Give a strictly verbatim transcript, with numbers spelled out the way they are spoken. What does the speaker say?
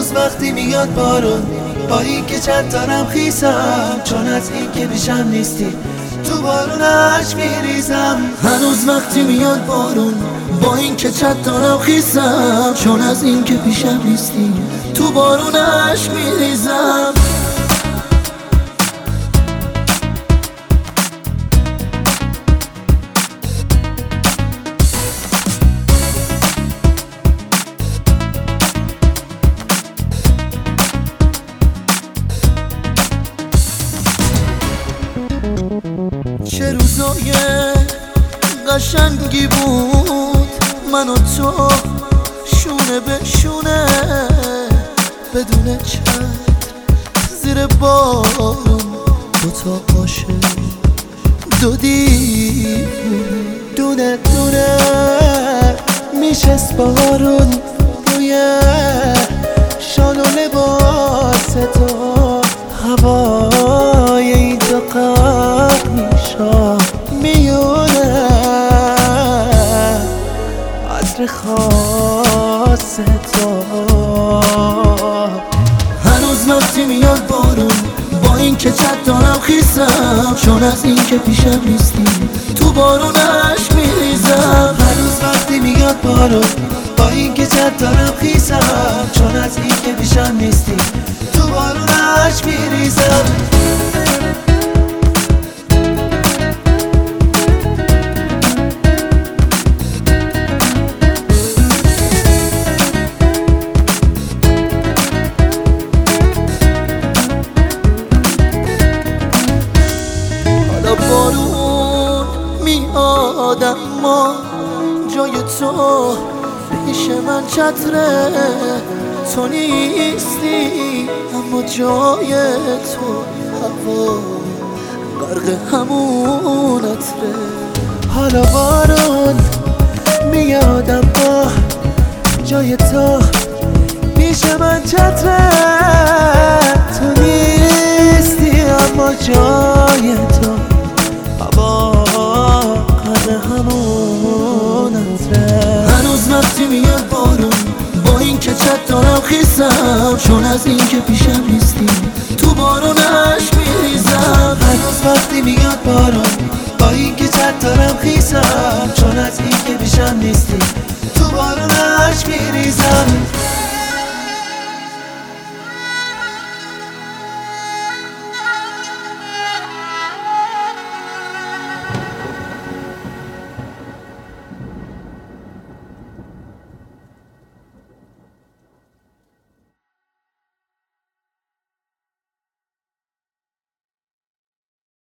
هنوز وقتی میاد بارون، با این که چند دارم خیسم، چون از این که پیشم نیستی تو بارونش میریزم. هنوز وقتی میاد بارون، با این که چند دارم خیسم، چون از این که پیشم نیستی تو بارونش میریزم. چه روزای قشنگی بود من و تو شونه به شونه، بدون چتر زیر بارون، دوتا عاشق دو دیوونه، دونه دونه میشست بارون روی شال و لباس تو، هوای این دو غرق میشد میونه عطر خاص تو. هنوز وقتی میاد بارون، با این که چت دارم خیسم، چون از این که پیشم نیستی تو بارونش میریزم. هنوز وقتی میاد بارون، با این که چت دارم خیسم، چون از این که پیشم نیستی تو بارونش میریزم. بارون میاد اما جای تو پیش من چتره، تو نیستی اما جای تو هوا غرق همون عطره. حالا بارون میاد اما جای تو پیش من چتره، تو نیستی اما جای تو هوا غرق همون عطره. هنوز وقتی میاد بارون، با این که چت دارم خیسم، چون از این که پیشم نیستی تو بارونش میریزم. هنوز وقتی میاد بارون، با این که چت دارم خیسم، چون از این که پیشم نیستی